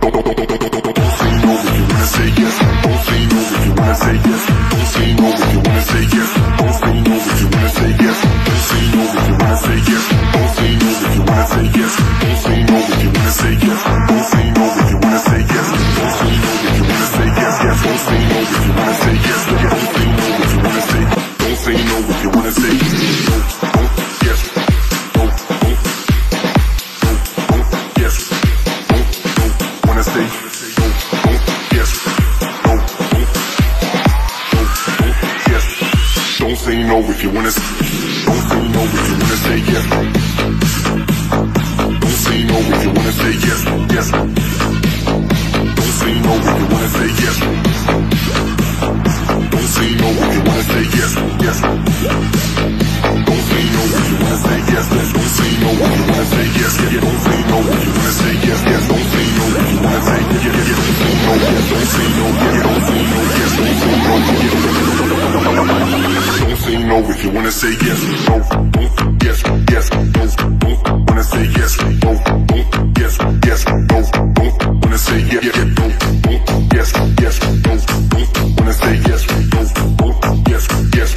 say no if you wanna. Don't say no if you wanna say yes. Don't say no if you wanna say yes. Yes. Don't say no if you wanna say yes. Don't say no if you wanna say yes. Yes. Don't say no if you wanna say yes. Don't say no if you wanna say yes. Don't say no if you wanna say yes. Yes. Don't say no if you wanna say yes. Don't say no. Don't say no. Yes. Don't say no. Don't say no if you wanna say yes. No. Yes. Yes. Don't wanna say yes. No. Yes. Yes. Don't wanna say yes. No. Yes. Yes. Don't wanna say yes. No. Yes. Yes.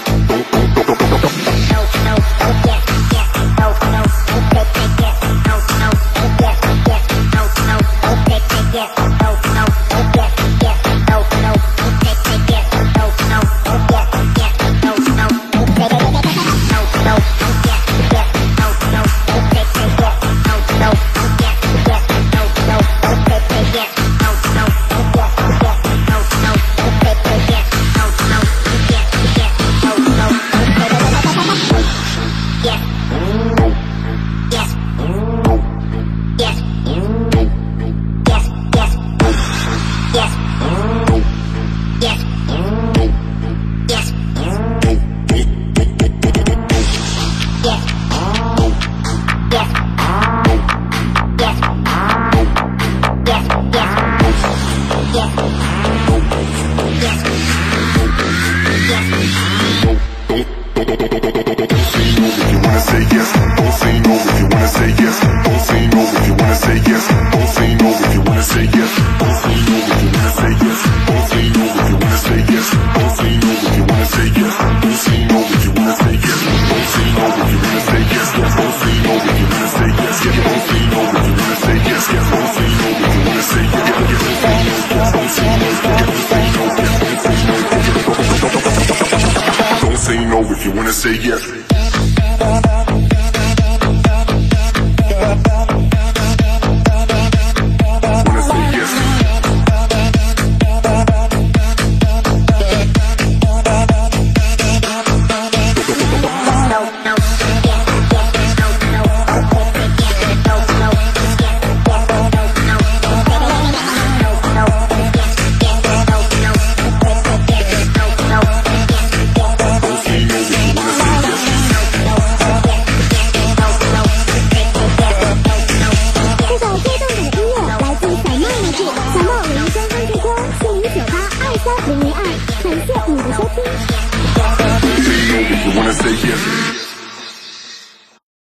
If you wanna say yes.感谢你的收听。